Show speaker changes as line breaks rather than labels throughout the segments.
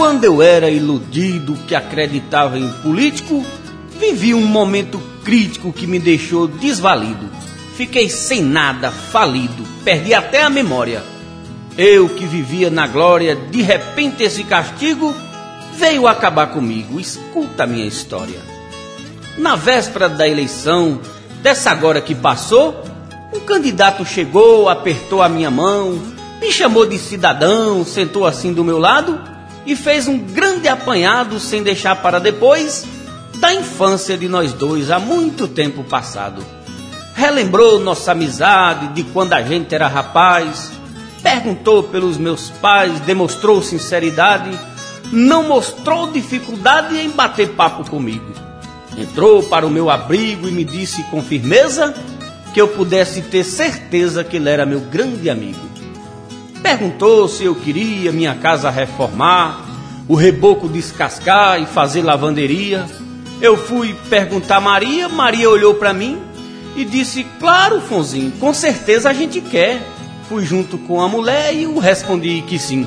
Quando eu era iludido que acreditava em político, vivi um momento crítico que me deixou desvalido. Fiquei sem nada, falido, perdi até a memória. Eu que vivia na glória, de repente esse castigo veio acabar comigo. Escuta a minha história. Na véspera da eleição, dessa agora que passou, um candidato chegou, apertou a minha mão, me chamou de cidadão, sentou assim do meu lado e fez um grande apanhado sem deixar para depois da infância de nós dois há muito tempo passado. Relembrou nossa amizade de quando a gente era rapaz, perguntou pelos meus pais, demonstrou sinceridade, não mostrou dificuldade em bater papo comigo. Entrou para o meu abrigo e me disse com firmeza que eu pudesse ter certeza que ele era meu grande amigo. Perguntou se eu queria minha casa reformar, o reboco descascar e fazer lavanderia. Eu fui perguntar a Maria, Maria olhou para mim e disse: claro, Fonzinho, com certeza a gente quer. Fui junto com a mulher e eu respondi que sim.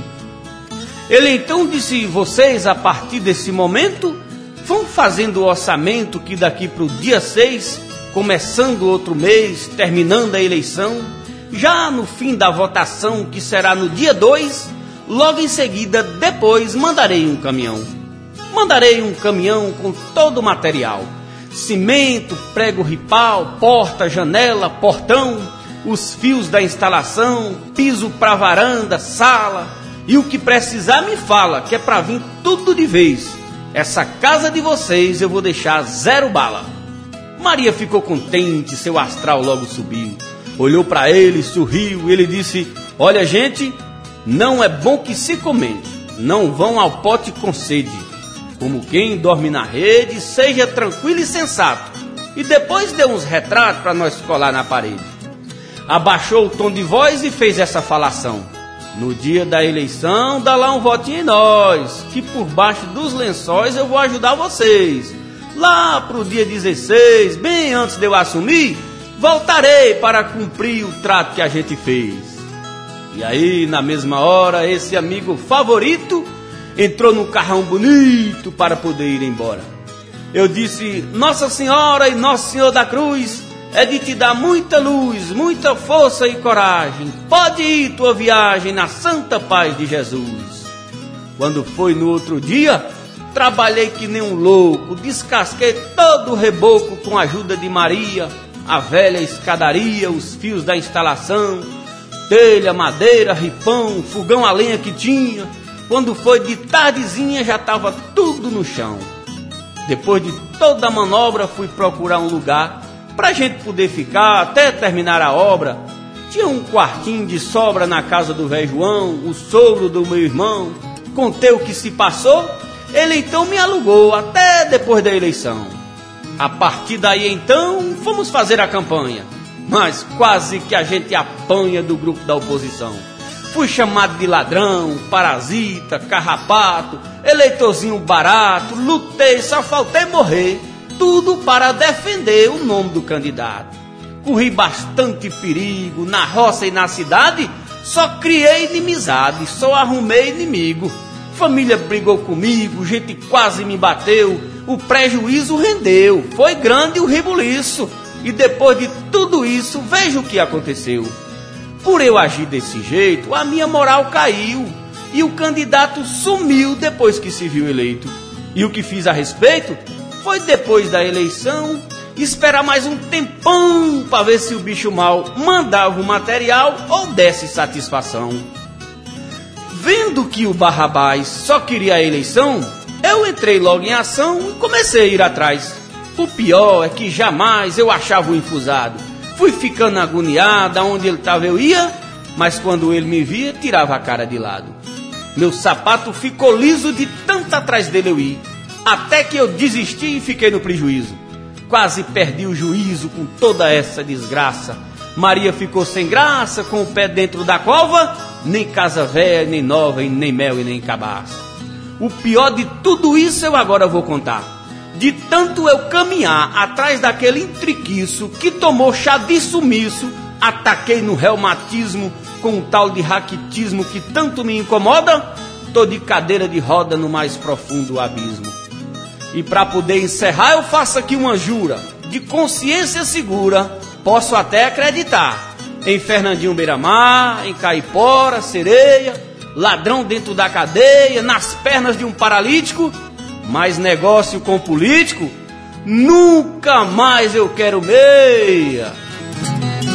Ele então disse: vocês, a partir desse momento, vão fazendo o orçamento que daqui para o dia 6, começando outro mês, terminando a eleição, já no fim da votação, que será no dia 2, logo em seguida, depois, mandarei um caminhão. Mandarei um caminhão com todo o material: cimento, prego ripal, porta, janela, portão, os fios da instalação, piso para varanda, sala, e o que precisar me fala, que é para vir tudo de vez. Essa casa de vocês eu vou deixar 0 bala. Maria ficou contente, seu astral logo subiu. Olhou para ele, sorriu, ele disse: olha, gente, não é bom que se comente, não vão ao pote com sede. Como quem dorme na rede, seja tranquilo e sensato. E depois deu uns retratos para nós colar na parede. Abaixou o tom de voz e fez essa falação: no dia da eleição, dá lá um votinho em nós, que por baixo dos lençóis eu vou ajudar vocês. Lá pro dia 16, bem antes de eu assumir, voltarei para cumprir o trato que a gente fez. E aí, na mesma hora, esse amigo favorito entrou num carrão bonito para poder ir embora. Eu disse: Nossa Senhora e Nosso Senhor da Cruz é de te dar muita luz, muita força e coragem. Pode ir tua viagem na santa paz de Jesus. Quando foi no outro dia, trabalhei que nem um louco, descasquei todo o reboco com a ajuda de Maria, a velha escadaria, os fios da instalação, telha, madeira, ripão, fogão a lenha que tinha. Quando foi de tardezinha já estava tudo no chão. Depois de toda a manobra fui procurar um lugar para a gente poder ficar até terminar a obra. Tinha um quartinho de sobra na casa do velho João, o sogro do meu irmão. Contei o que se passou, ele então me alugou até depois da eleição. A partir daí então fomos fazer a campanha, mas quase que a gente apanha do grupo da oposição. Fui chamado de ladrão, parasita, carrapato, eleitorzinho barato, lutei, só faltei morrer, tudo para defender o nome do candidato. Corri bastante perigo, na roça e na cidade, só criei inimizade, só arrumei inimigo. Família brigou comigo, gente quase me bateu, o prejuízo rendeu, foi grande o rebuliço. E depois de tudo isso, veja o que aconteceu. Por eu agir desse jeito, a minha moral caiu e o candidato sumiu depois que se viu eleito. E o que fiz a respeito foi, depois da eleição, esperar mais um tempão para ver se o bicho mau mandava o material ou desse satisfação. Vendo que o Barrabás só queria a eleição, eu entrei logo em ação e comecei a ir atrás. O pior é que jamais eu achava o enfusado. Fui ficando agoniado, aonde ele estava eu ia, mas quando ele me via, tirava a cara de lado. Meu sapato ficou liso de tanto atrás dele eu ir, até que eu desisti e fiquei no prejuízo. Quase perdi o juízo com toda essa desgraça. Maria ficou sem graça, com o pé dentro da cova, nem casa velha, nem nova, e nem mel e nem cabaça. O pior de tudo isso eu agora vou contar. De tanto eu caminhar atrás daquele intriquiço que tomou chá de sumiço, ataquei no reumatismo com um tal de raquitismo que tanto me incomoda, tô de cadeira de roda no mais profundo abismo. E para poder encerrar eu faço aqui uma jura, de consciência segura, posso até acreditar em Fernandinho Beiramar, em Caipora, Sereia, ladrão dentro da cadeia, nas pernas de um paralítico, mas negócio com político, nunca mais eu quero meia.